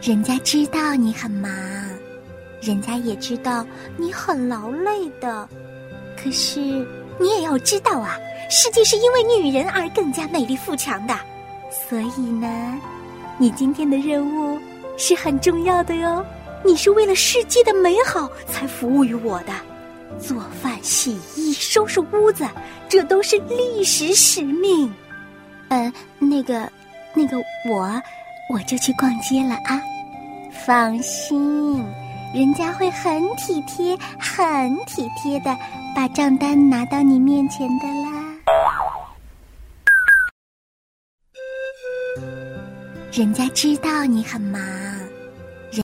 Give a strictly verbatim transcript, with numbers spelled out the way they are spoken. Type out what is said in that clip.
人家知道你很忙，人家也知道你很劳累的，可是你也要知道啊，世界是因为女人而更加美丽富强的，所以呢，你今天的任务是很重要的哟。你是为了世界的美好才服务于我的，做饭、洗衣、收拾屋子，这都是历史使命。呃，那个，那个我，我就去逛街了啊。放心，人家会很体贴、很体贴的把账单拿到你面前的啦。人家知道你很忙，